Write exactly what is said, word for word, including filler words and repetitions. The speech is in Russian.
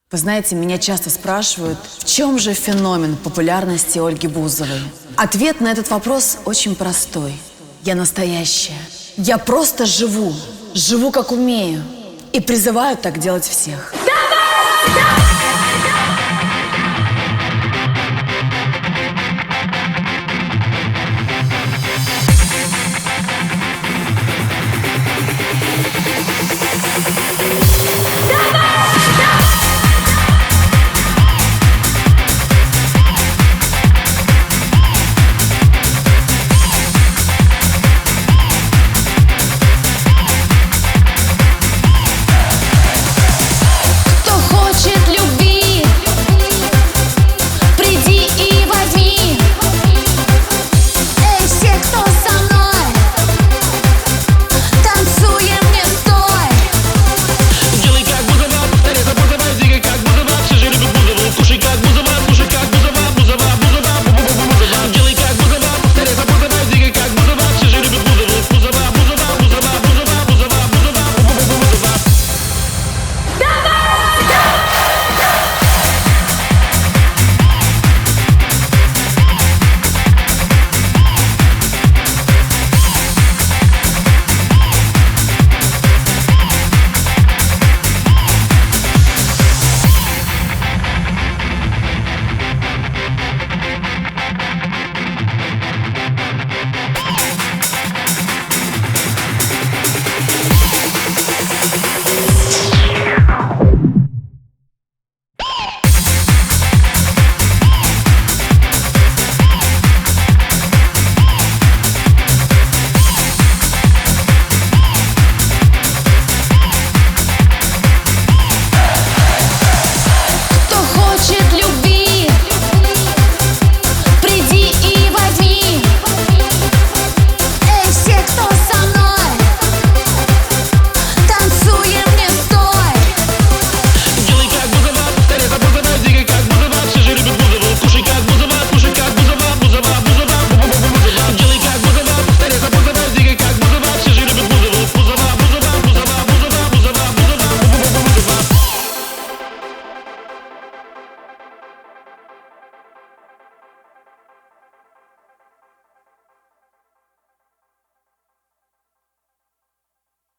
Вы знаете, меня часто спрашивают, в чем же феномен популярности Ольги Бузовой? Ответ на этот вопрос очень простой. Я настоящая. Я просто живу. Живу, как умею. И призываю так делать всех.